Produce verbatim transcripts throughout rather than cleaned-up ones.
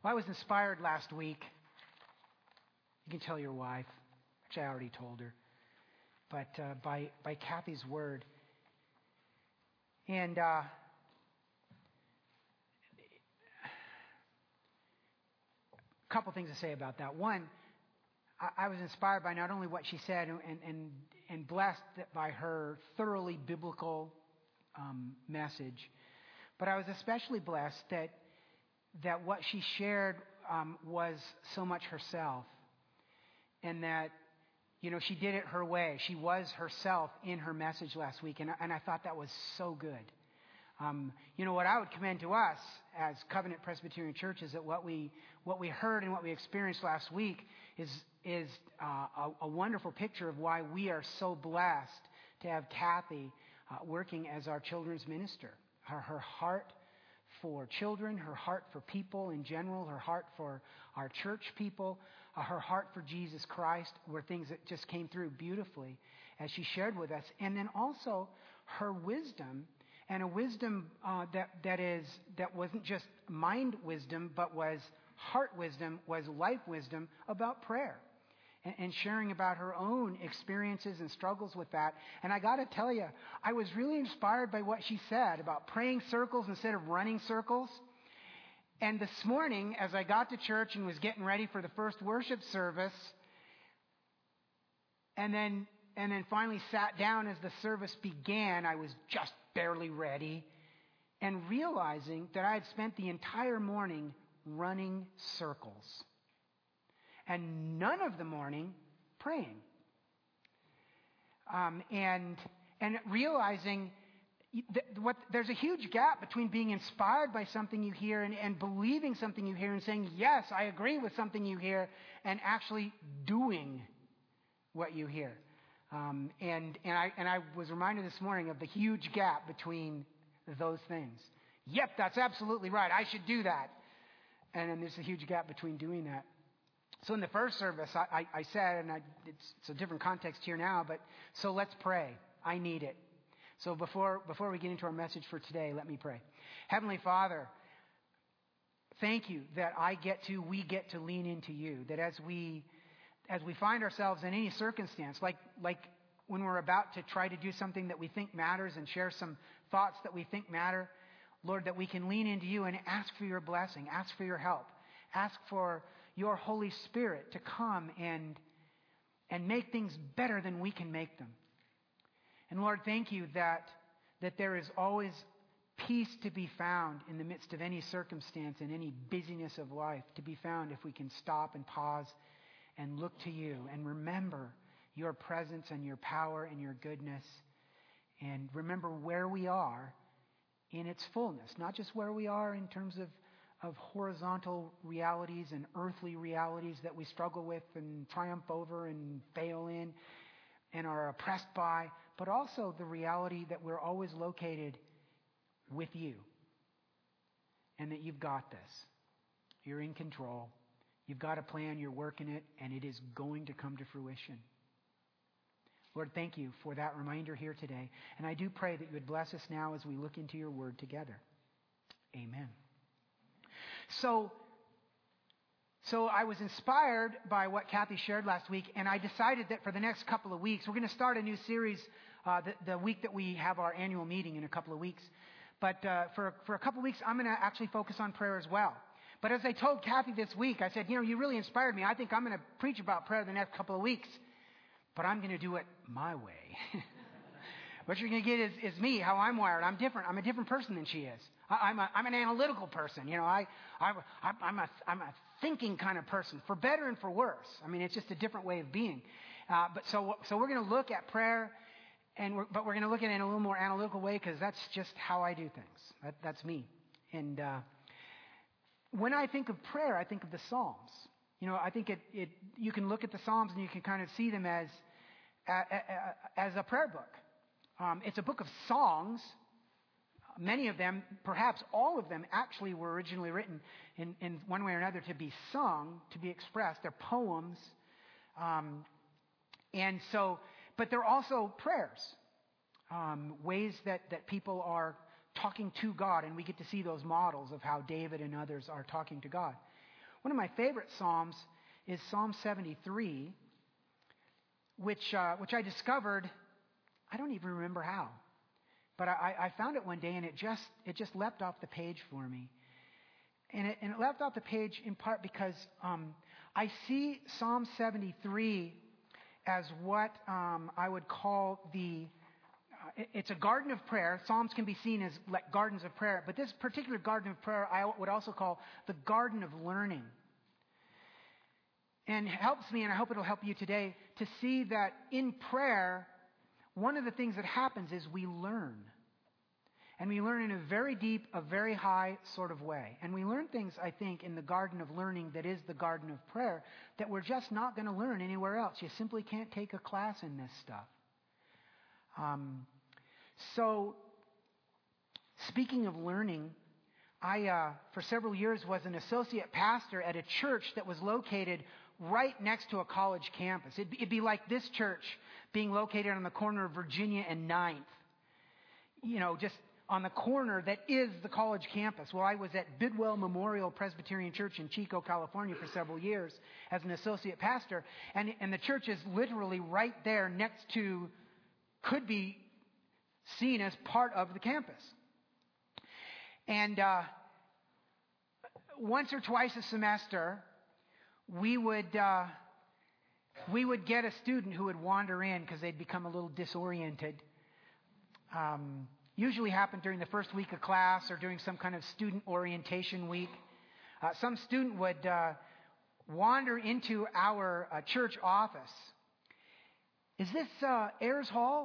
Well, I was inspired last week. You can tell your wife, which I already told her, but uh, by by Kathy's word. And uh, a couple things to say about that. One, I, I was inspired by not only what she said and and and blessed by her thoroughly biblical um, message, but I was especially blessed that that what she shared um, was so much herself, and that, you know, she did it her way. She was herself in her message last week, and, and I thought that was so good. Um, you know, what I would commend to us as Covenant Presbyterian Church is that what we what we heard and what we experienced last week is is uh, a, a wonderful picture of why we are so blessed to have Kathy uh, working as our children's minister. Her, her heart for children, her heart for people in general, her heart for our church people, uh, her heart for Jesus Christ were things that just came through beautifully as she shared with us. And then also her wisdom, and a wisdom uh, that that is that wasn't just mind wisdom, but was heart wisdom, was life wisdom about prayer. And sharing about her own experiences and struggles with that. And I got to tell you, I was really inspired by what she said about praying circles instead of running circles. And this morning, as I got to church and was getting ready for the first worship service, and then and then finally sat down as the service began, I was just barely ready, and realizing that I had spent the entire morning running circles. And none of the morning praying. Um, and and realizing that what there's a huge gap between being inspired by something you hear and, and believing something you hear and saying, yes, I agree with something you hear, and actually doing what you hear. Um, and and I and I was reminded this morning of the huge gap between those things. Yep, that's absolutely right. I should do that. And then there's a huge gap between doing that. So in the first service, I, I, I said, and I, it's, it's a different context here now, but so let's pray. I need it. So before before we get into our message for today, let me pray. Heavenly Father, thank you that I get to, we get to lean into you. That as we as we find ourselves in any circumstance, like like when we're about to try to do something that we think matters and share some thoughts that we think matter, Lord, that we can lean into you and ask for your blessing, ask for your help. Ask for your Holy Spirit to come and, and make things better than we can make them. And Lord, thank you that, that there is always peace to be found in the midst of any circumstance and any busyness of life, to be found if we can stop and pause and look to you and remember your presence and your power and your goodness, and remember where we are in its fullness, not just where we are in terms of of horizontal realities and earthly realities that we struggle with and triumph over and fail in and are oppressed by, but also the reality that we're always located with you and that you've got this. You're in control. You've got a plan. You're working it, and it is going to come to fruition. Lord, thank you for that reminder here today. And I do pray that you would bless us now as we look into your word together. Amen. So, so I was inspired by what Kathy shared last week, and I decided that for the next couple of weeks, we're going to start a new series uh, the, the week that we have our annual meeting in a couple of weeks. But uh, for, for a couple of weeks, I'm going to actually focus on prayer as well. But as I told Kathy this week, I said, you know, you really inspired me. I think I'm going to preach about prayer the next couple of weeks, but I'm going to do it my way. What you're going to get is, is me, how I'm wired. I'm different. I'm a different person than she is. I, I'm, a, I'm an analytical person. You know, I, I, I'm, a, I'm a thinking kind of person, for better and for worse. I mean, it's just a different way of being. Uh, but so, so we're going to look at prayer, and we're, but we're going to look at it in a little more analytical way because that's just how I do things. That, that's me. And uh, when I think of prayer, I think of the Psalms. You know, I think it, it. You can look at the Psalms and you can kind of see them as, as a prayer book. Um, it's a book of songs. Many of them, perhaps all of them, actually were originally written in, in one way or another to be sung, to be expressed. They're poems. Um, and so, but they're also prayers, um, ways that, that people are talking to God. And we get to see those models of how David and others are talking to God. One of my favorite Psalms is Psalm seventy-three, which uh, which I discovered, I don't even remember how, but I, I found it one day and it just it just leapt off the page for me. And it, and it leapt off the page in part because um, I see Psalm seventy-three as what um, I would call the, uh, it's a garden of prayer. Psalms can be seen as like gardens of prayer, but this particular garden of prayer I would also call the garden of learning. And it helps me, and I hope it'll help you today, to see that in prayer, one of the things that happens is we learn. And we learn in a very deep, a very high sort of way. And we learn things, I think, in the garden of learning that is the garden of prayer that we're just not going to learn anywhere else. You simply can't take a class in this stuff. Um, so, speaking of learning, I, uh, for several years, was an associate pastor at a church that was located right next to a college campus. It'd be, it'd be like this church being located on the corner of Virginia and ninth. You know, just on the corner that is the college campus. Well, I was at Bidwell Memorial Presbyterian Church in Chico, California for several years as an associate pastor. And, and the church is literally right there next to, could be seen as part of the campus. And uh, once or twice a semester, we would uh, we would get a student who would wander in because they'd become a little disoriented. Um, usually happened during the first week of class or during some kind of student orientation week. Uh, some student would uh, wander into our uh, church office. Is this uh, Ayers Hall?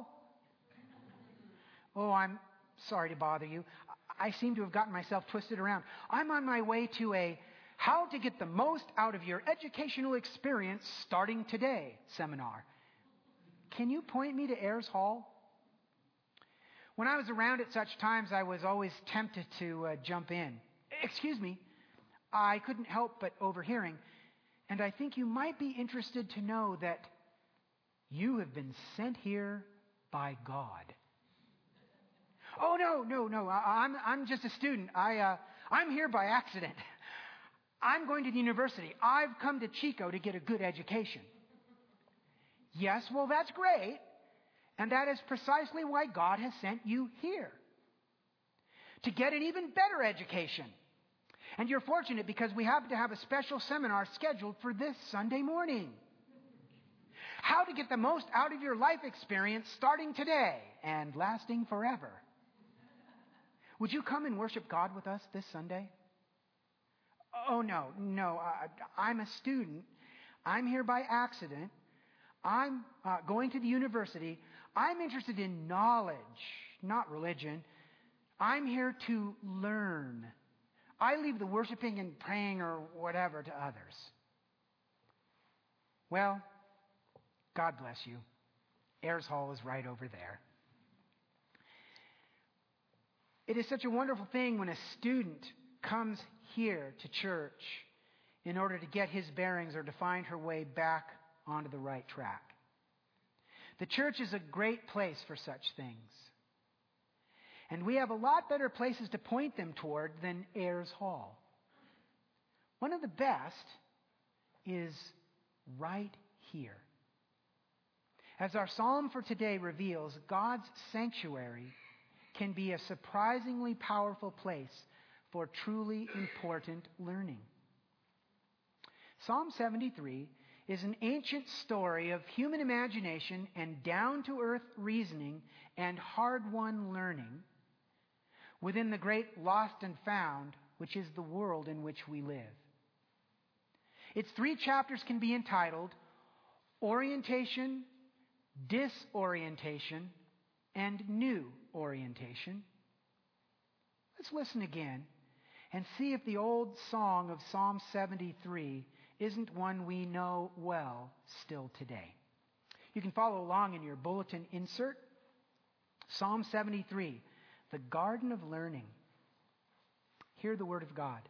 Oh, I'm sorry to bother you. I seem to have gotten myself twisted around. I'm on my way to a How to Get the Most Out of Your Educational Experience Starting Today seminar. Can you point me to Ayers Hall? When I was around at such times, I was always tempted to uh, jump in. Excuse me, I couldn't help but overhearing, and I think you might be interested to know that you have been sent here by God. Oh, no, no, no, I, I'm, I'm just a student. I, uh, I'm here by accident. I'm going to the university. I've come to Chico to get a good education. Yes, well, that's great. And that is precisely why God has sent you here. To get an even better education. And you're fortunate because we happen to have a special seminar scheduled for this Sunday morning. How to get the most out of your life experience starting today and lasting forever. Would you come and worship God with us this Sunday? Oh, no, no. I, I'm a student. I'm here by accident. I'm uh, going to the university. I'm interested in knowledge, not religion. I'm here to learn. I leave the worshiping and praying or whatever to others. Well, God bless you. Ayers Hall is right over there. It is such a wonderful thing when a student comes here to church in order to get his bearings or to find her way back onto the right track. The church is a great place for such things. And we have a lot better places to point them toward than Ayers Hall. One of the best is right here. As our psalm for today reveals, God's sanctuary can be a surprisingly powerful place for truly important learning. Psalm seventy-three is an ancient story of human imagination and down-to-earth reasoning and hard-won learning within the great lost and found, which is the world in which we live. Its three chapters can be entitled Orientation, Disorientation, and New Orientation. Let's listen again and see if the old song of Psalm seventy-three isn't one we know well still today. You can follow along in your bulletin insert. Psalm seventy-three, the Garden of Learning. Hear the word of God.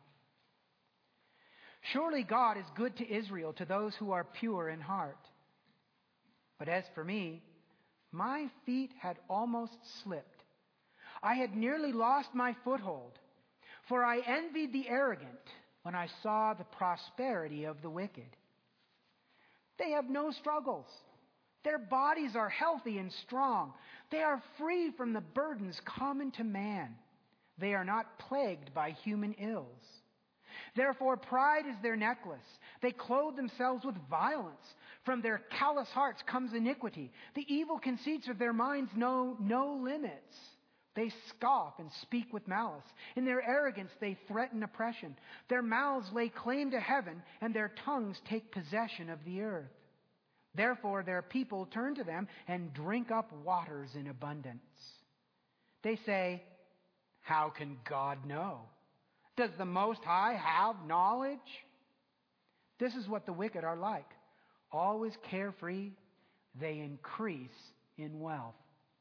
Surely God is good to Israel, to those who are pure in heart. But as for me, my feet had almost slipped. I had nearly lost my foothold, for I envied the arrogant when I saw the prosperity of the wicked. They have no struggles. Their bodies are healthy and strong. They are free from the burdens common to man. They are not plagued by human ills. Therefore, pride is their necklace. They clothe themselves with violence. From their callous hearts comes iniquity. The evil conceits of their minds know no limits. They scoff and speak with malice. In their arrogance, they threaten oppression. Their mouths lay claim to heaven, and their tongues take possession of the earth. Therefore, their people turn to them and drink up waters in abundance. They say, "How can God know? Does the Most High have knowledge?" This is what the wicked are like. Always carefree, they increase in wealth.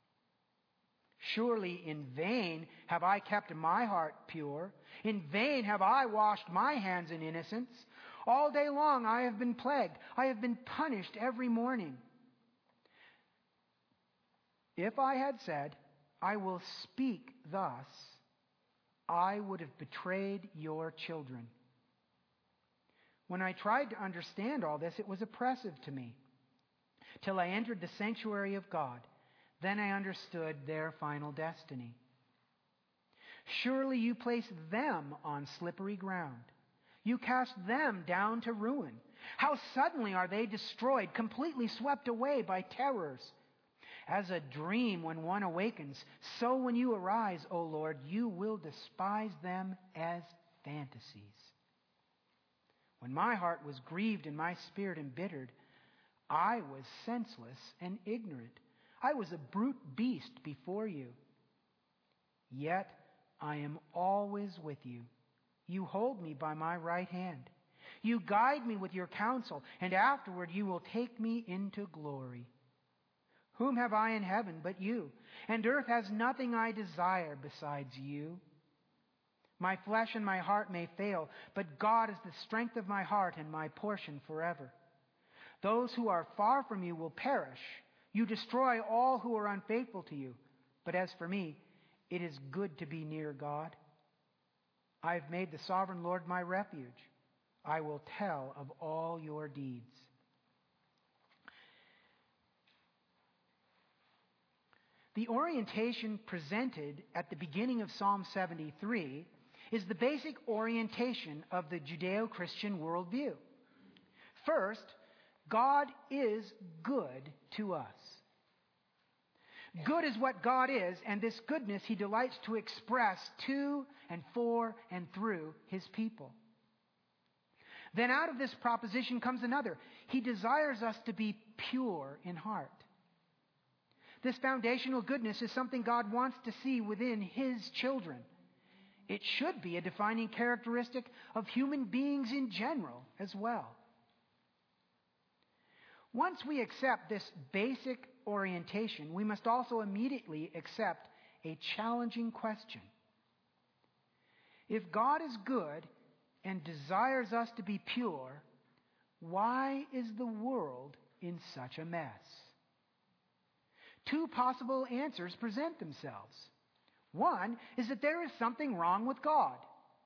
Surely in vain have I kept my heart pure. In vain have I washed my hands in innocence. All day long I have been plagued. I have been punished every morning. If I had said, "I will speak thus," I would have betrayed your children. When I tried to understand all this, it was oppressive to me, till I entered the sanctuary of God. Then I understood their final destiny. Surely you place them on slippery ground. You cast them down to ruin. How suddenly are they destroyed, completely swept away by terrors. As a dream when one awakens, so when you arise, O Lord, you will despise them as fantasies. When my heart was grieved and my spirit embittered, I was senseless and ignorant. I was a brute beast before you. Yet I am always with you. You hold me by my right hand. You guide me with your counsel, and afterward you will take me into glory. Whom have I in heaven but you? And earth has nothing I desire besides you. My flesh and my heart may fail, but God is the strength of my heart and my portion forever. Those who are far from you will perish. You destroy all who are unfaithful to you. But as for me, it is good to be near God. I have made the sovereign Lord my refuge. I will tell of all your deeds. The orientation presented at the beginning of Psalm seventy-three is the basic orientation of the Judeo-Christian worldview. First, God is good to us. Good is what God is, and this goodness He delights to express to and for and through His people. Then out of this proposition comes another. He desires us to be pure in heart. This foundational goodness is something God wants to see within His children. It should be a defining characteristic of human beings in general as well. Once we accept this basic orientation, we must also immediately accept a challenging question. If God is good and desires us to be pure, why is the world in such a mess? Two possible answers present themselves. One is that there is something wrong with God.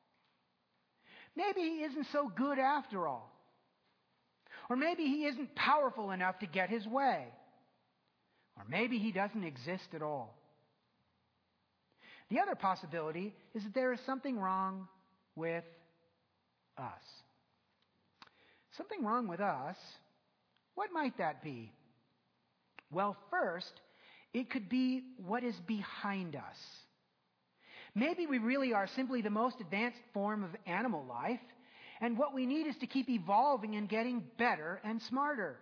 Maybe He isn't so good after all. Or maybe He isn't powerful enough to get His way. Or maybe He doesn't exist at all. The other possibility is that there is something wrong with us. Something wrong with us? What might that be? Well, first, it could be what is behind us. Maybe we really are simply the most advanced form of animal life, and what we need is to keep evolving and getting better and smarter.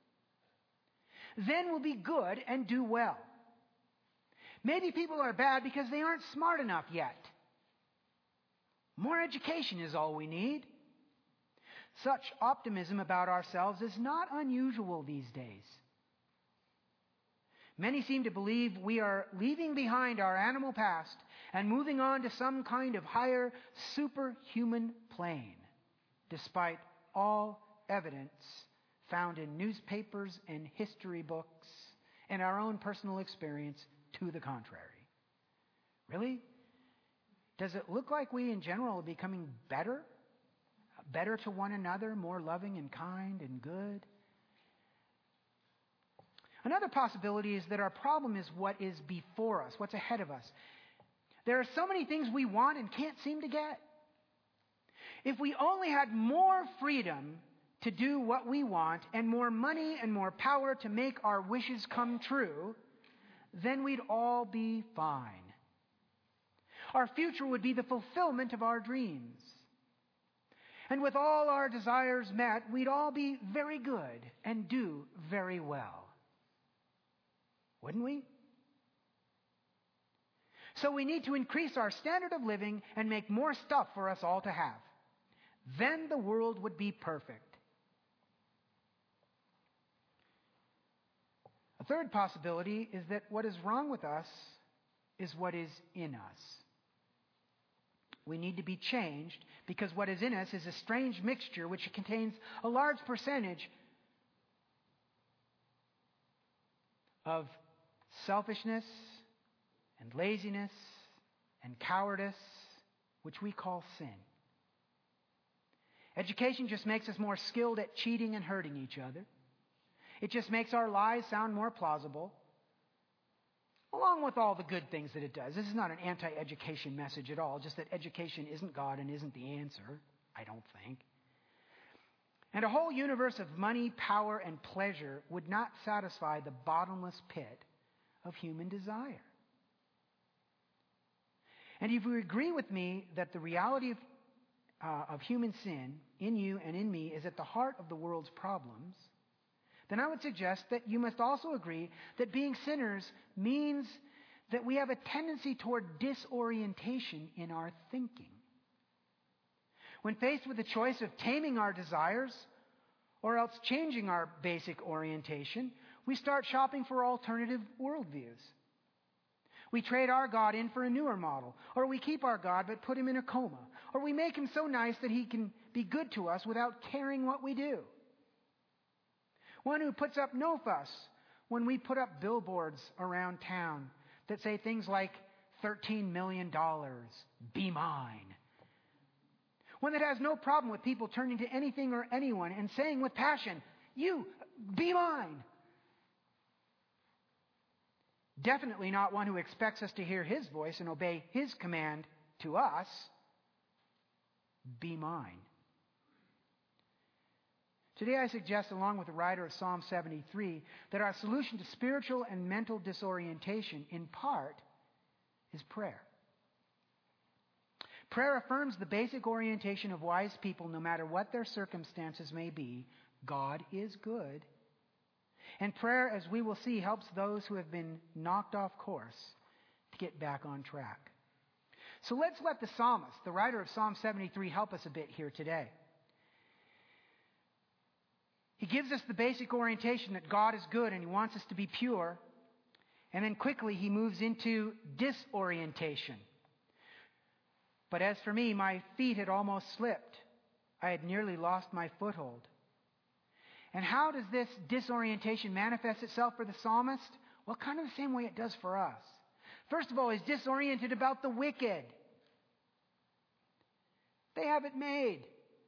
Then we'll be good and do well. Maybe people are bad because they aren't smart enough yet. More education is all we need. Such optimism about ourselves is not unusual these days. Many seem to believe we are leaving behind our animal past and moving on to some kind of higher superhuman plane, despite all evidence found in newspapers and history books and our own personal experience to the contrary. Really? Does it look like we in general are becoming better better to one another, more loving and kind and good. Another possibility is that our problem is what is before us, what's ahead of us. There are so many things we want and can't seem to get. If we only had more freedom to do what we want and more money and more power to make our wishes come true, then we'd all be fine. Our future would be the fulfillment of our dreams. And with all our desires met, we'd all be very good and do very well. Wouldn't we? So we need to increase our standard of living and make more stuff for us all to have. Then the world would be perfect. A third possibility is that what is wrong with us is what is in us. We need to be changed because what is in us is a strange mixture which contains a large percentage of selfishness and laziness and cowardice, which we call sin. Education just makes us more skilled at cheating and hurting each other. It just makes our lies sound more plausible, along with all the good things that it does. This is not an anti-education message at all, just that education isn't God and isn't the answer, I don't think. And a whole universe of money, power, and pleasure would not satisfy the bottomless pit of human desire. And if you agree with me that the reality of, uh, of human sin in you and in me is at the heart of the world's problems, then I would suggest that you must also agree that being sinners means that we have a tendency toward disorientation in our thinking. When faced with the choice of taming our desires or else changing our basic orientation, we start shopping for alternative worldviews. We trade our God in for a newer model, or we keep our God but put him in a coma, or we make him so nice that he can be good to us without caring what we do. One who puts up no fuss when we put up billboards around town that say things like thirteen million dollars, be mine. One that has no problem with people turning to anything or anyone and saying with passion, you, be mine. Definitely not one who expects us to hear his voice and obey his command to us, be mine. Today I suggest, along with the writer of Psalm seventy-three, that our solution to spiritual and mental disorientation, in part, is prayer. Prayer affirms the basic orientation of wise people, no matter what their circumstances may be. God is good. And prayer, as we will see, helps those who have been knocked off course to get back on track. So let's let the psalmist, the writer of Psalm seventy-three, help us a bit here today. He gives us the basic orientation that God is good and he wants us to be pure. And then quickly he moves into disorientation. But as for me, my feet had almost slipped. I had nearly lost my foothold. And how does this disorientation manifest itself for the psalmist? Well, kind of the same way it does for us. First of all, he's disoriented about the wicked. They have it made.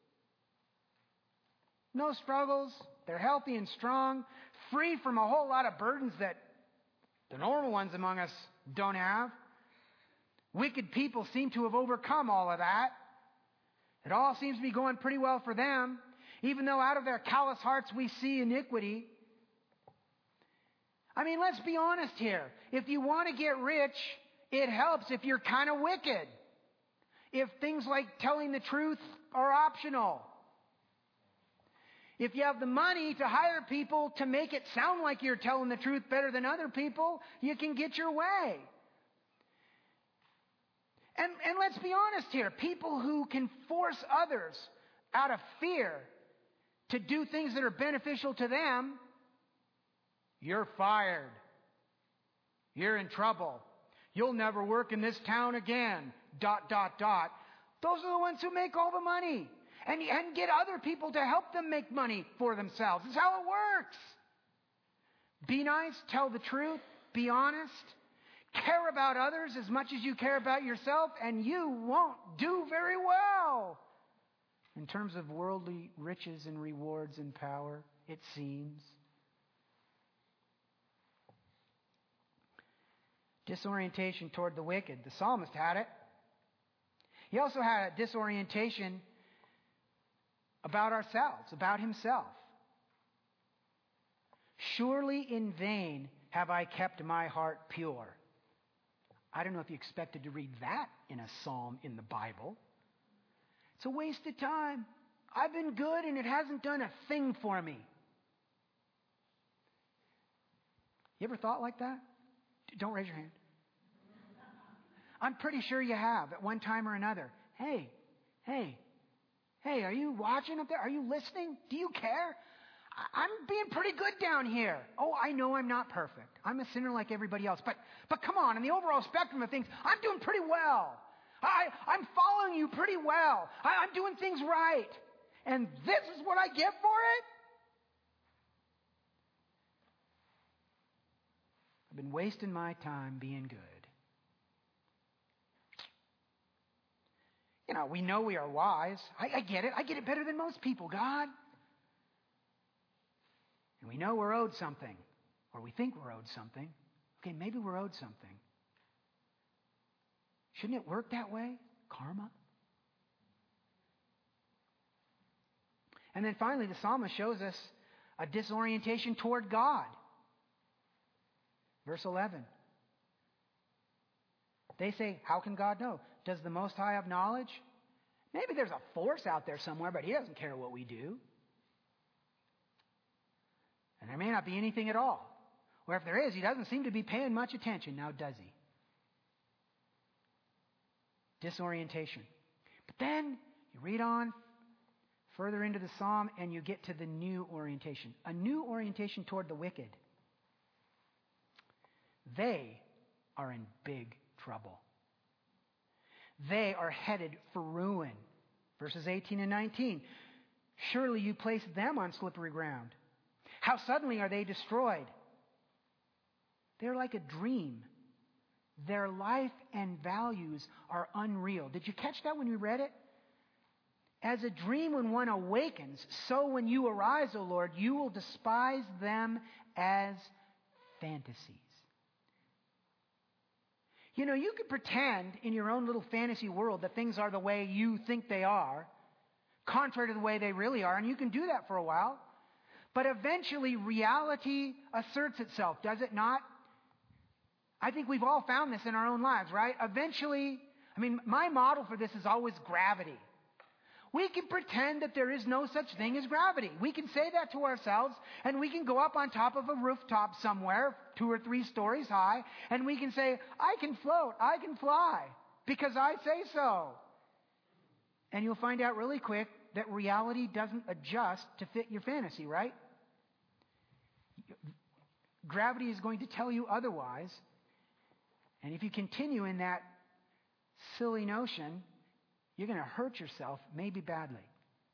No struggles. They're healthy and strong, free from a whole lot of burdens that the normal ones among us don't have. Wicked people seem to have overcome all of that. It all seems to be going pretty well for them, even though out of their callous hearts we see iniquity. I mean, let's be honest here. If you want to get rich, it helps if you're kind of wicked. If things like telling the truth are optional. If you have the money to hire people to make it sound like you're telling the truth better than other people, you can get your way. And, and let's be honest here. People who can force others out of fear to do things that are beneficial to them, you're fired. You're in trouble. You'll never work in this town again. Dot, dot, dot. Those are the ones who make all the money. And, and get other people to help them make money for themselves. That's how it works. Be nice. Tell the truth. Be honest. Care about others as much as you care about yourself, and you won't do very well. In terms of worldly riches and rewards and power, it seems. Disorientation toward the wicked. The psalmist had it. He also had a disorientation about ourselves, about himself. Surely in vain have I kept my heart pure. I don't know if you expected to read that in a psalm in the Bible. It's a waste of time. I've been good and it hasn't done a thing for me. You ever thought like that? Don't raise your hand. I'm pretty sure you have at one time or another. Hey, hey, hey, are you watching up there? Are you listening? Do you care? I'm being pretty good down here. Oh, I know I'm not perfect. I'm a sinner like everybody else. But but come on, in the overall spectrum of things, I'm doing pretty well. I, I'm following you pretty well. I, I'm doing things right. And this is what I get for it? I've been wasting my time being good. You know, we know we are wise. I, I get it. I get it better than most people, God. And we know we're owed something. Or we think we're owed something. Okay, maybe we're owed something. Shouldn't it work that way? Karma? And then finally, the psalmist shows us a disorientation toward God. Verse eleven. They say, how can God know? Does the Most High have knowledge? Maybe there's a force out there somewhere, but He doesn't care what we do. And there may not be anything at all. Or if there is, He doesn't seem to be paying much attention. Now, does He? Disorientation. But then you read on further into the psalm and you get to the new orientation. A new orientation toward the wicked. They are in big trouble. They are headed for ruin. Verses eighteen and nineteen. Surely you place them on slippery ground. How suddenly are they destroyed? They're like a dream. Their life and values are unreal. Did you catch that when you read it? As a dream when one awakens, so when you arise, O Lord, you will despise them as fantasies. You know, you could pretend in your own little fantasy world that things are the way you think they are, contrary to the way they really are, and you can do that for a while. But eventually reality asserts itself, does it not? I think we've all found this in our own lives, right? Eventually, I mean, my model for this is always gravity. We can pretend that there is no such thing as gravity. We can say that to ourselves, and we can go up on top of a rooftop somewhere, two or three stories high, and we can say, I can float, I can fly, because I say so. And you'll find out really quick that reality doesn't adjust to fit your fantasy, right? Gravity is going to tell you otherwise. And if you continue in that silly notion, you're going to hurt yourself, maybe badly.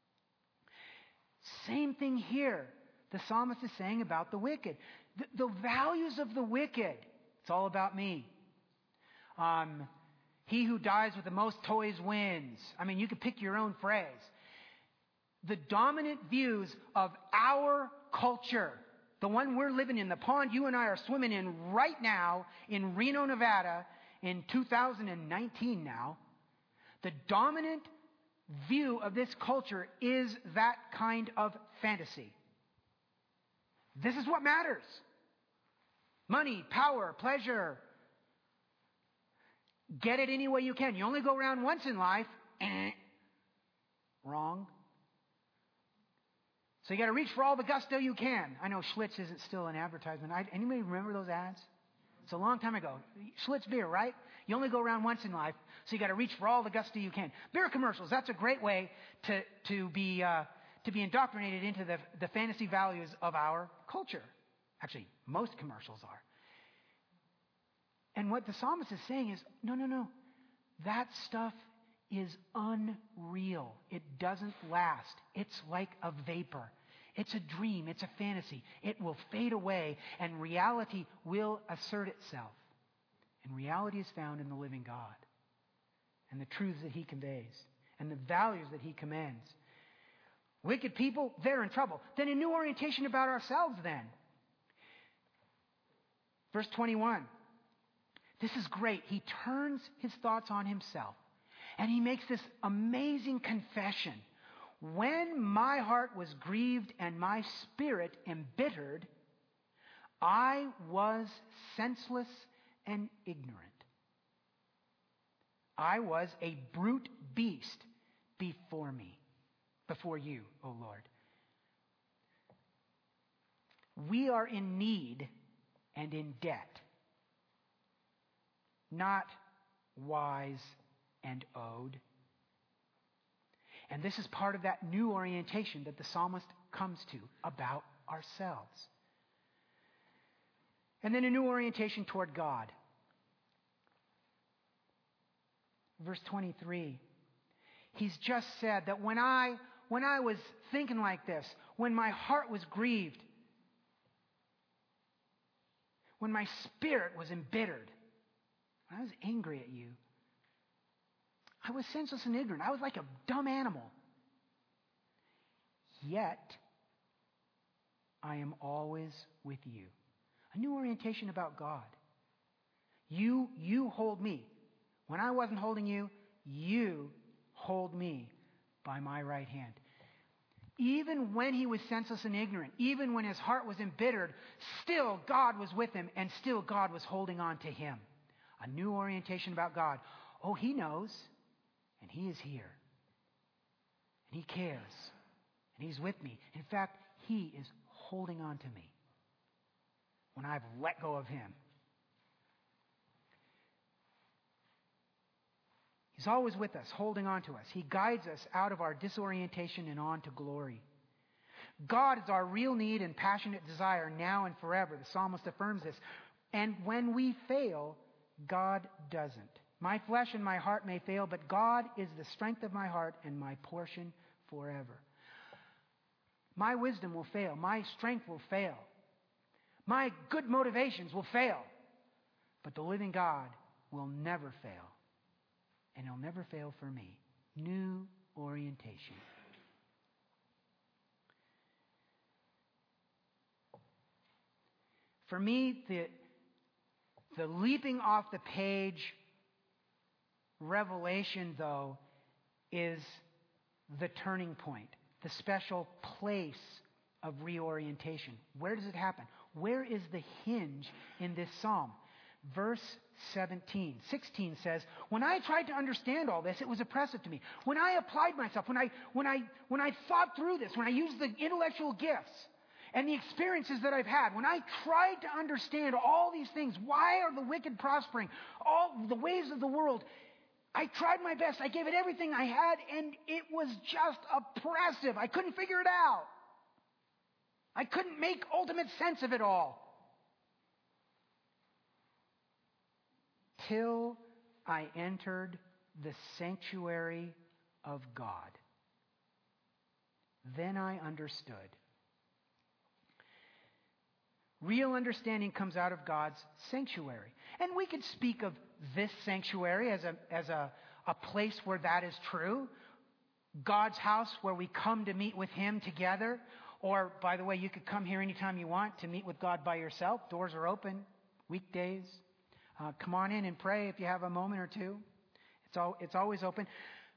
Same thing here. The psalmist is saying about the wicked. The, the values of the wicked. It's all about me. Um, he who dies with the most toys wins. I mean, you could pick your own phrase. The dominant views of our culture, the one we're living in, the pond you and I are swimming in right now in Reno, Nevada, in two thousand nineteen now, the dominant view of this culture is that kind of fantasy. This is what matters. Money, power, pleasure. Get it any way you can. You only go around once in life. Eh. Wrong. So you got to reach for all the gusto you can. I know Schlitz isn't still an advertisement. I, anybody remember those ads? It's a long time ago. Schlitz beer, right? You only go around once in life, so you got to reach for all the gusto you can. Beer commercials, that's a great way to to be uh, to be indoctrinated into the, the fantasy values of our culture. Actually, most commercials are. And what the psalmist is saying is, no, no, no. That stuff is unreal. It doesn't last. It's like a vapor. It's a dream. It's a fantasy. It will fade away, and reality will assert itself. And reality is found in the living God and the truths that He conveys and the values that He commends. Wicked people, they're in trouble. Then a new orientation about ourselves then. Verse twenty-one. This is great. He turns his thoughts on himself. And he makes this amazing confession. When my heart was grieved and my spirit embittered, I was senseless and ignorant. I was a brute beast before me, before you, O Lord. We are in need and in debt, not wise and owed. And this is part of that new orientation that the psalmist comes to about ourselves. And then a new orientation toward God. Verse twenty-three. He's just said that when I when I was thinking like this, when my heart was grieved, when my spirit was embittered, when I was angry at you, I was senseless and ignorant. I was like a dumb animal. Yet, I am always with you. A new orientation about God. You, you hold me. When I wasn't holding you, you hold me by my right hand. Even when he was senseless and ignorant, even when his heart was embittered, still God was with him and still God was holding on to him. A new orientation about God. Oh, he knows, and he is here, and he cares, and he's with me. In fact, he is holding on to me when I've let go of him. He's always with us, holding on to us. He guides us out of our disorientation and on to glory. God is our real need and passionate desire now and forever. The psalmist affirms this. And when we fail, God doesn't. My flesh and my heart may fail, but God is the strength of my heart and my portion forever. My wisdom will fail. My strength will fail. My good motivations will fail. But the living God will never fail. And he'll never fail for me. New orientation. For me, the, the leaping off the page revelation, though, is the turning point, the special place of reorientation. Where does it happen? Where is the hinge in this psalm? Verse seventeen. sixteen says, when I tried to understand all this, it was oppressive to me. When I applied myself, when I, when I, when I thought through this, when I used the intellectual gifts and the experiences that I've had, when I tried to understand all these things, why are the wicked prospering, all the ways of the world, I tried my best. I gave it everything I had, and it was just oppressive. I couldn't figure it out. I couldn't make ultimate sense of it all. Till I entered the sanctuary of God. Then I understood. Real understanding comes out of God's sanctuary. And we could speak of this sanctuary as a, as a, a place where that is true. God's house where we come to meet with Him together. Or, by the way, you could come here anytime you want to meet with God by yourself. Doors are open, weekdays. Uh, come on in and pray if you have a moment or two. It's all, it's always open.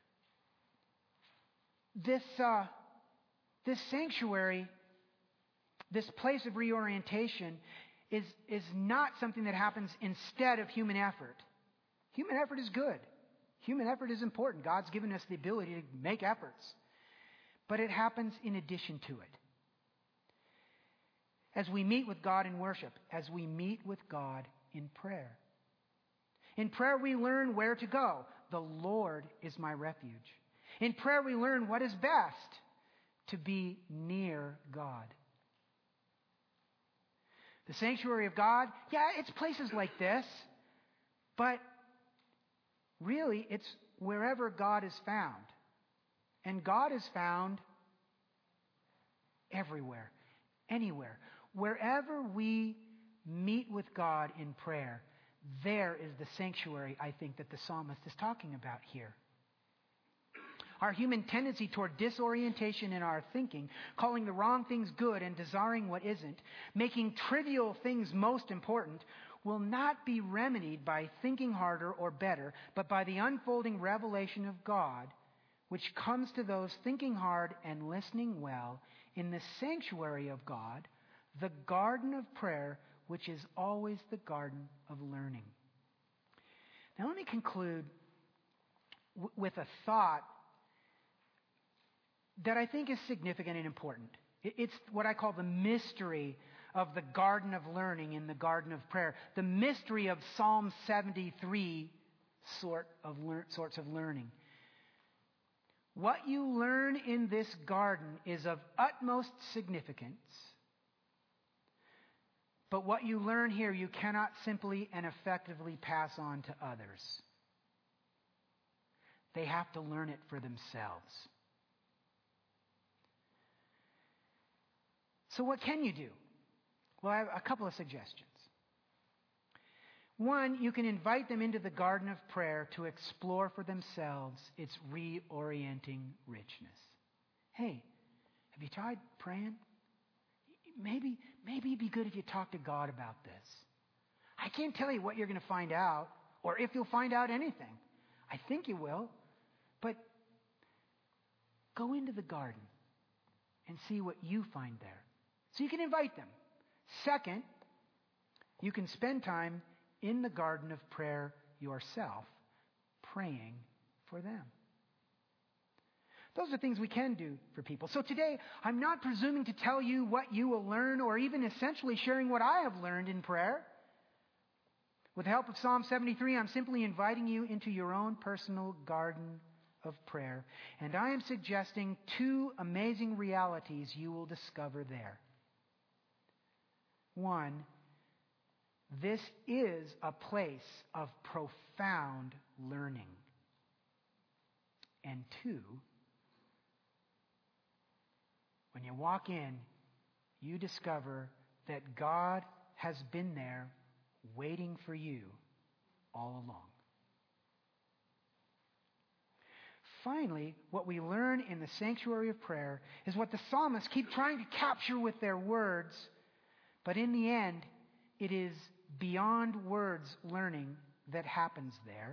This, uh, this sanctuary, this place of reorientation, is, is not something that happens instead of human effort. Human effort is good. Human effort is important. God's given us the ability to make efforts. But it happens in addition to it. As we meet with God in worship, as we meet with God in prayer. In prayer, we learn where to go. The Lord is my refuge. In prayer, we learn what is best, to be near God. The sanctuary of God, yeah, it's places like this, but really it's wherever God is found. And God is found everywhere, anywhere. Wherever we meet with God in prayer, there is the sanctuary, I think, that the psalmist is talking about here. Our human tendency toward disorientation in our thinking, calling the wrong things good and desiring what isn't, making trivial things most important, will not be remedied by thinking harder or better, but by the unfolding revelation of God, which comes to those thinking hard and listening well in the sanctuary of God, the garden of prayer, which is always the garden of learning. Now let me conclude w- with a thought that I think is significant and important. It's what I call the mystery of the garden of learning in the garden of prayer. The mystery of Psalm seventy-three sort of lear- sorts of learning. What you learn in this garden is of utmost significance. But what you learn here, you cannot simply and effectively pass on to others. They have to learn it for themselves. So what can you do? Well, I have a couple of suggestions. One, you can invite them into the garden of prayer to explore for themselves its reorienting richness. Hey, have you tried praying? Maybe, maybe it'd be good if you talk to God about this. I can't tell you what you're going to find out, or if you'll find out anything. I think you will. But go into the garden and see what you find there. So you can invite them. Second, you can spend time in the garden of prayer yourself, praying for them. Those are things we can do for people. So today, I'm not presuming to tell you what you will learn or even essentially sharing what I have learned in prayer. With the help of Psalm seventy-three, I'm simply inviting you into your own personal garden of prayer. And I am suggesting two amazing realities you will discover there. One, this is a place of profound learning. And two, when you walk in, you discover that God has been there waiting for you all along. Finally, what we learn in the sanctuary of prayer is what the psalmists keep trying to capture with their words, but in the end, it is beyond words learning that happens there.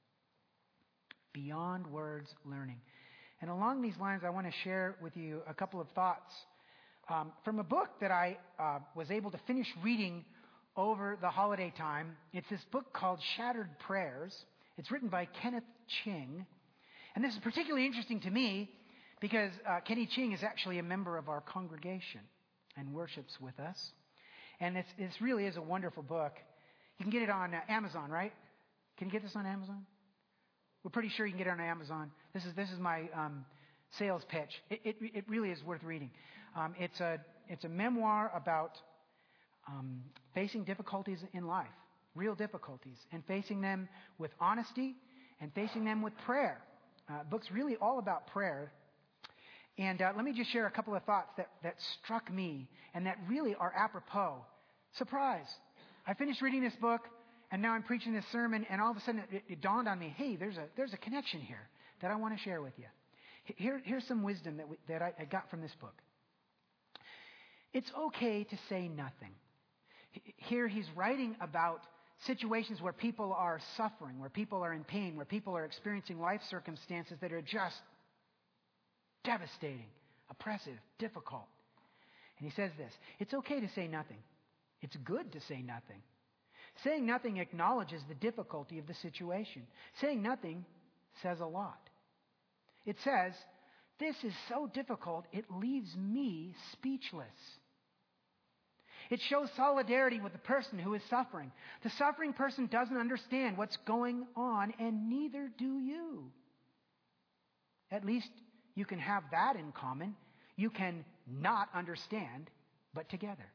Beyond words learning. And along these lines, I want to share with you a couple of thoughts um, from a book that I uh, was able to finish reading over the holiday time. It's this book called Shattered Prayers. It's written by Kenneth Ching. And this is particularly interesting to me because uh, Kenny Ching is actually a member of our congregation and worships with us. And it's, this really is a wonderful book. You can get it on uh, Amazon, right? Can you get this on Amazon? We're pretty sure you can get it on Amazon. This is this is my um, sales pitch. It, it it really is worth reading. Um, it's a it's a memoir about um, facing difficulties in life, real difficulties, and facing them with honesty and facing them with prayer. Uh, book's really all about prayer. And uh, let me just share a couple of thoughts that, that struck me and that really are apropos. Surprise! I finished reading this book, and now I'm preaching this sermon, and all of a sudden it, it dawned on me, hey, there's a there's a connection here that I want to share with you. Here, here's some wisdom that, we, that I, I got from this book. It's okay to say nothing. Here he's writing about situations where people are suffering, where people are in pain, where people are experiencing life circumstances that are just devastating, oppressive, difficult. And he says this, it's okay to say nothing. It's good to say nothing. Saying nothing acknowledges the difficulty of the situation. Saying nothing says a lot. It says, this is so difficult, it leaves me speechless. It shows solidarity with the person who is suffering. The suffering person doesn't understand what's going on, and neither do you. At least you can have that in common. You can not understand, but together.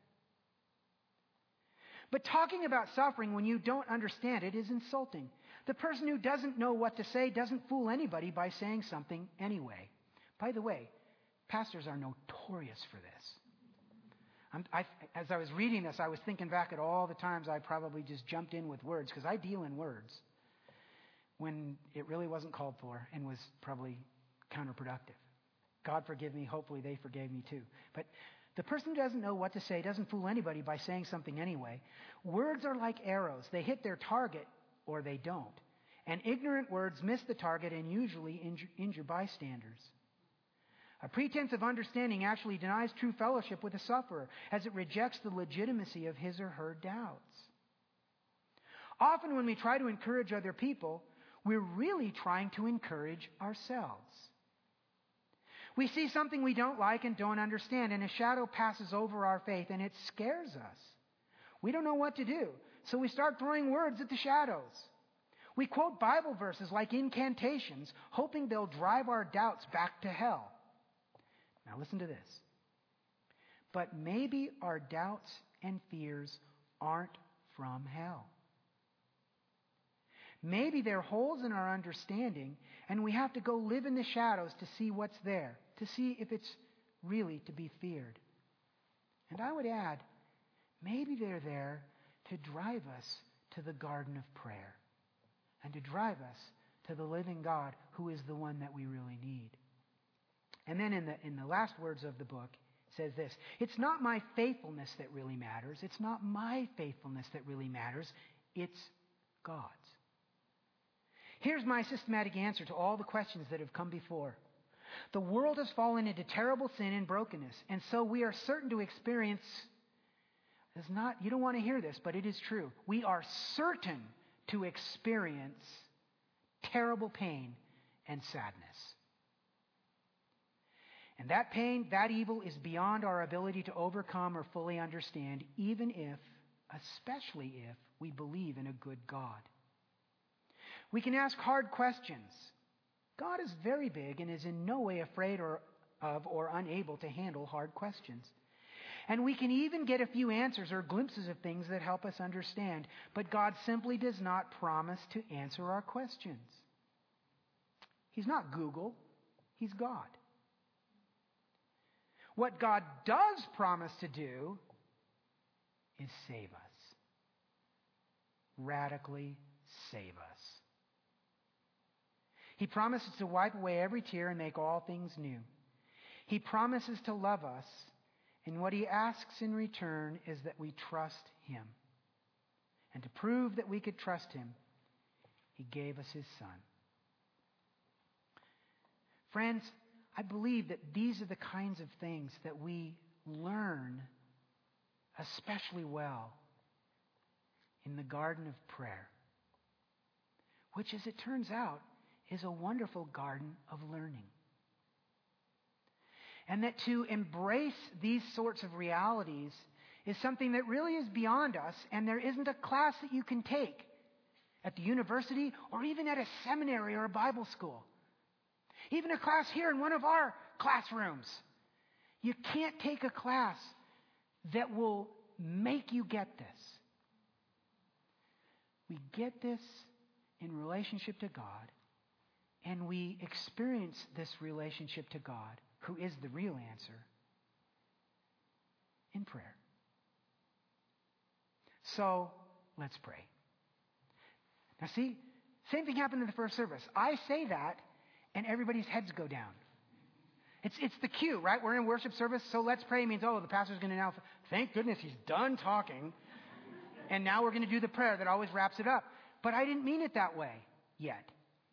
But talking about suffering when you don't understand it is insulting. The person who doesn't know what to say doesn't fool anybody by saying something anyway. By the way, pastors are notorious for this. I'm, I, as I was reading this, I was thinking back at all the times I probably just jumped in with words, because I deal in words when it really wasn't called for and was probably counterproductive. God forgive me. Hopefully they forgave me too. But the person who doesn't know what to say doesn't fool anybody by saying something anyway. Words are like arrows. They hit their target or they don't. And ignorant words miss the target and usually injure, injure bystanders. A pretense of understanding actually denies true fellowship with the sufferer, as it rejects the legitimacy of his or her doubts. Often when we try to encourage other people, we're really trying to encourage ourselves. We see something we don't like and don't understand, and a shadow passes over our faith, and it scares us. We don't know what to do, so we start throwing words at the shadows. We quote Bible verses like incantations, hoping they'll drive our doubts back to hell. Now listen to this. But maybe our doubts and fears aren't from hell. Maybe they're holes in our understanding, and we have to go live in the shadows to see what's there, to see if it's really to be feared. And I would add, maybe they're there to drive us to the garden of prayer and to drive us to the living God who is the one that we really need. And then in the, in the last words of the book, it says this: it's not my faithfulness that really matters. It's not my faithfulness that really matters. It's God's. Here's my systematic answer to all the questions that have come before. The world has fallen into terrible sin and brokenness, and so we are certain to experience, it's not, you don't want to hear this, but it is true. We are certain to experience terrible pain and sadness. And that pain, that evil is beyond our ability to overcome or fully understand, even if, especially if, we believe in a good God. We can ask hard questions. God is very big and is in no way afraid or, of or unable to handle hard questions. And we can even get a few answers or glimpses of things that help us understand. But God simply does not promise to answer our questions. He's not Google. He's God. What God does promise to do is save us. Radically save us. He promises to wipe away every tear and make all things new. He promises to love us, and what He asks in return is that we trust Him. And to prove that we could trust Him, He gave us His Son. Friends, I believe that these are the kinds of things that we learn especially well in the garden of prayer, which, as it turns out, is a wonderful garden of learning. And that to embrace these sorts of realities is something that really is beyond us, and there isn't a class that you can take at the university or even at a seminary or a Bible school. Even a class here in one of our classrooms. You can't take a class that will make you get this. We get this in relationship to God, and we experience this relationship to God, who is the real answer, in prayer. So, let's pray. Now see, same thing happened in the first service. I say that, and everybody's heads go down. It's it's the cue, right? We're in worship service, so let's pray means, oh, the pastor's going to now, thank goodness he's done talking, and now we're going to do the prayer that always wraps it up. But I didn't mean it that way yet.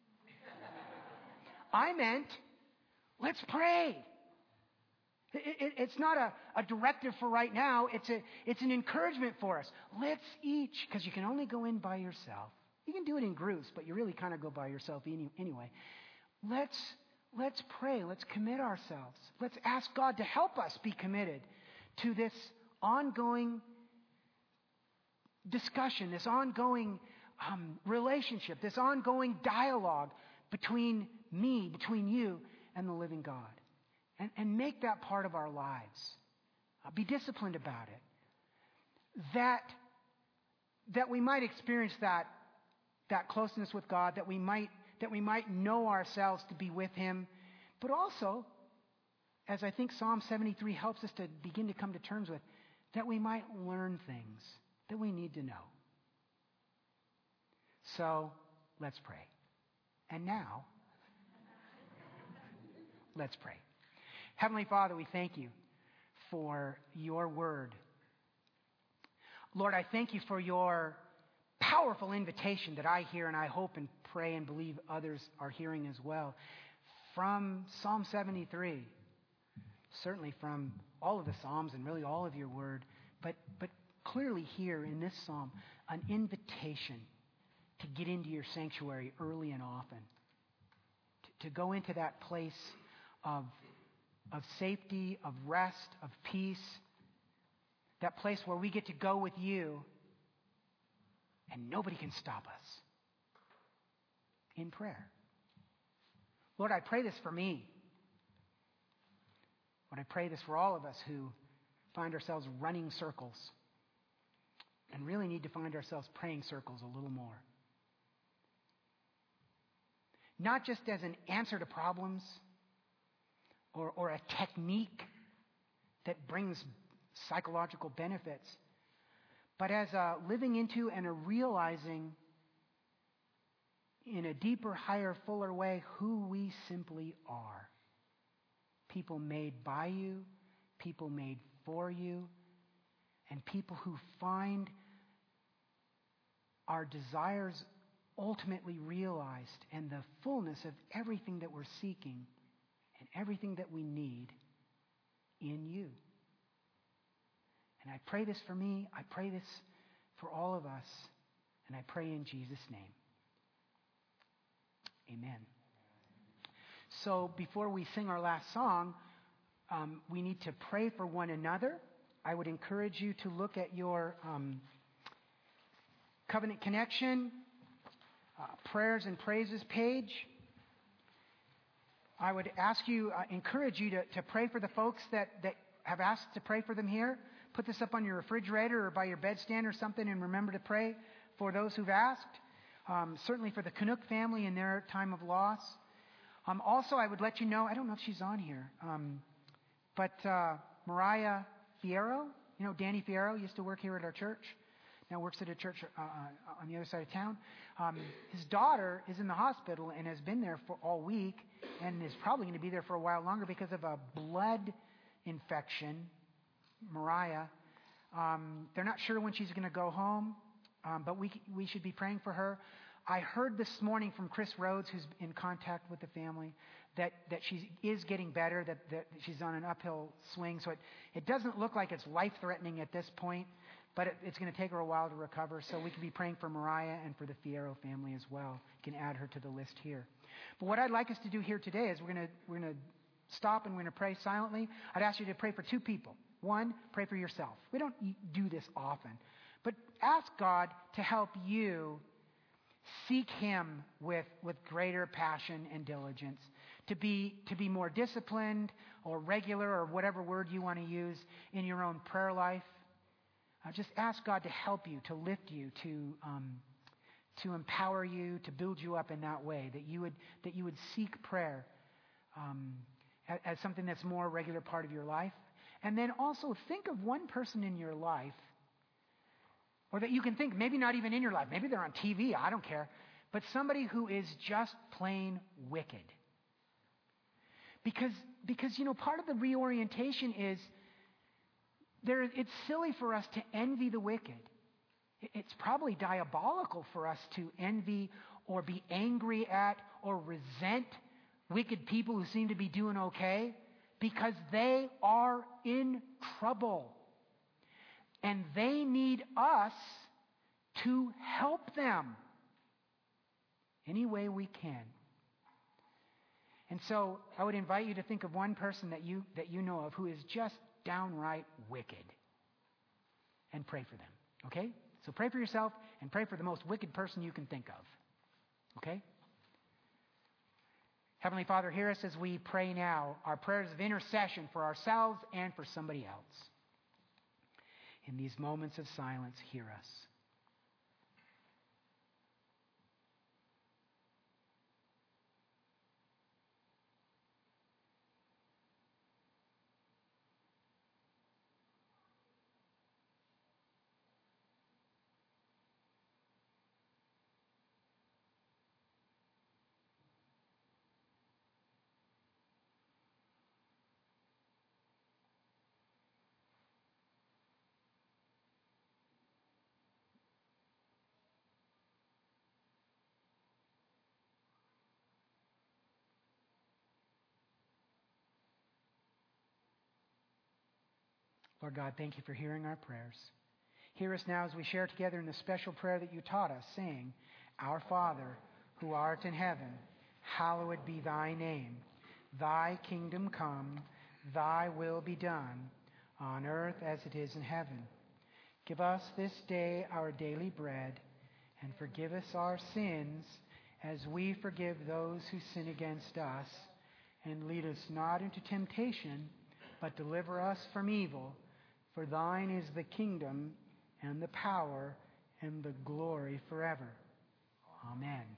I meant, let's pray. It, it, it's not a, a directive for right now. It's a it's an encouragement for us. Let's each, because you can only go in by yourself. You can do it in groups, but you really kind of go by yourself any, anyway. Let's let's pray. Let's commit ourselves. Let's ask God to help us be committed to this ongoing discussion, this ongoing um, relationship, this ongoing dialogue between me, between you, and the living God. And, and make that part of our lives. Uh, be disciplined about it. That, that we might experience that, that closeness with God, that we might that we might know ourselves to be with Him, but also, as I think Psalm seventy-three helps us to begin to come to terms with, that we might learn things that we need to know. So, let's pray. And now, Let's pray. Heavenly Father, we thank you for your word. Lord, I thank you for your powerful invitation that I hear and I hope and pray and believe others are hearing as well. From Psalm seventy-three, certainly from all of the Psalms and really all of your word, but, but clearly here in this Psalm, an invitation to get into your sanctuary early and often, to, to go into that place of, of safety, of rest, of peace, that place where we get to go with you and nobody can stop us in prayer. Lord, I pray this for me. Lord, I pray this for all of us who find ourselves running circles and really need to find ourselves praying circles a little more. Not just as an answer to problems or, or a technique that brings psychological benefits, but as a living into and a realizing in a deeper, higher, fuller way who we simply are. People made by you, people made for you, and people who find our desires ultimately realized and the fullness of everything that we're seeking and everything that we need in you. And I pray this for me. I pray this for all of us. And I pray in Jesus' name. Amen. So before we sing our last song, um, we need to pray for one another. I would encourage you to look at your um, Covenant Connection uh, prayers and praises page. I would ask you, uh, encourage you to, to pray for the folks that, that have asked to pray for them here. Put this up on your refrigerator or by your bedstand or something, and remember to pray for those who've asked. Um, certainly for the Canuck family in their time of loss. Um, also, I would let you know, I don't know if she's on here, um, but uh, Mariah Fierro, you know, Danny Fierro used to work here at our church. Now works at a church uh, on the other side of town. Um, his daughter is in the hospital and has been there for all week and is probably going to be there for a while longer because of a blood infection. Mariah. Um, they're not sure when she's going to go home, um, but we we should be praying for her. I heard this morning from Chris Rhodes, who's in contact with the family, that, that she is getting better, that, that she's on an uphill swing. So it, it doesn't look like it's life-threatening at this point, but it, it's going to take her a while to recover. So we can be praying for Mariah and for the Fierro family as well. You can add her to the list here. But what I'd like us to do here today is we're going to we're going to stop and we're going to pray silently. I'd ask you to pray for two people. One, pray for yourself. We don't do this often, but ask God to help you seek Him with, with greater passion and diligence, to be, to be more disciplined or regular or whatever word you want to use in your own prayer life. Uh, just ask God to help you, to lift you, to, um, to empower you, to build you up in that way, that you would, that you would seek prayer um, as, as something that's more a regular part of your life. And then also think of one person in your life, or that you can think, maybe not even in your life, maybe they're on T V, I don't care, but somebody who is just plain wicked. Because, because you know, part of the reorientation is, there, it's silly for us to envy the wicked. It's probably diabolical for us to envy or be angry at or resent wicked people who seem to be doing okay, because they are in trouble. And they need us to help them any way we can. And so I would invite you to think of one person that you, that you know of who is just downright wicked and pray for them. Okay? So pray for yourself and pray for the most wicked person you can think of. Okay? Heavenly Father, hear us as we pray now our prayers of intercession for ourselves and for somebody else. In these moments of silence, hear us. Lord God, thank you for hearing our prayers. Hear us now as we share together in the special prayer that you taught us, saying, Our Father, who art in heaven, hallowed be thy name. Thy kingdom come, thy will be done, on earth as it is in heaven. Give us this day our daily bread, and forgive us our sins as we forgive those who sin against us. And lead us not into temptation, but deliver us from evil. For thine is the kingdom and the power and the glory forever. Amen.